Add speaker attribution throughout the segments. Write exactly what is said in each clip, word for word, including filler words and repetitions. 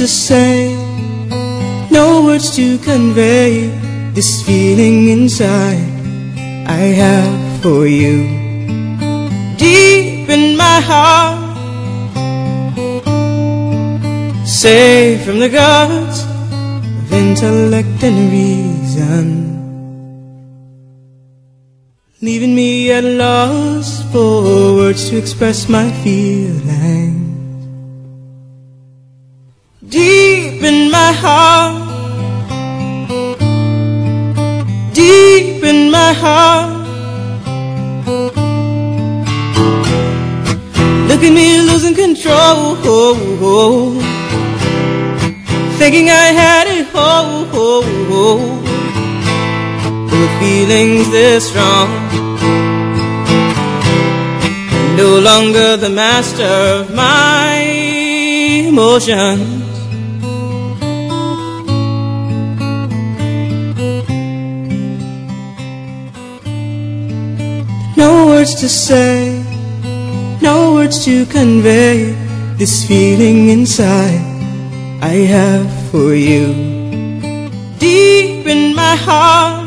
Speaker 1: to say, no words to convey this feeling inside I have for you. Deep in my heart, safe from the gods of intellect and reason, leaving me at a loss for words to express my feelings. Deep in my heart, deep in my heart, look at me losing control, thinking I had it whole, with feelings this strong, no longer the master of my emotions. No words to say, no words to convey this feeling inside I have for you. Deep in my heart,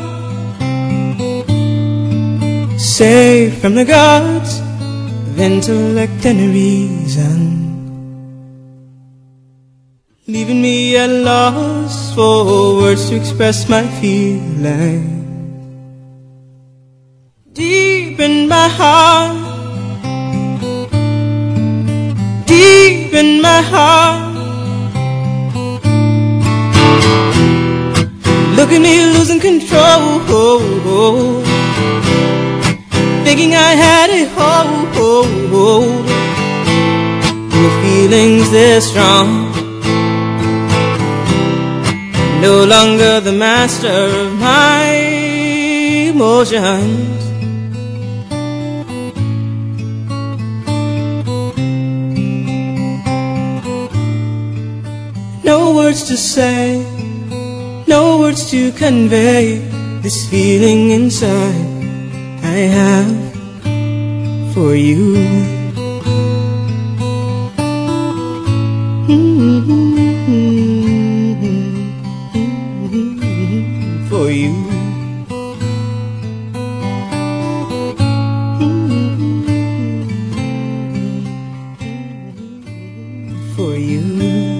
Speaker 1: safe from the gods of intellect and reason, leaving me at a loss for words to express my feelings. Deep in my heart, deep in my heart, look at me losing control, thinking I had it whole, with feelings this strong, no longer the master of my emotions. No words to say, no words to convey this feeling inside I have for you. For you. For you.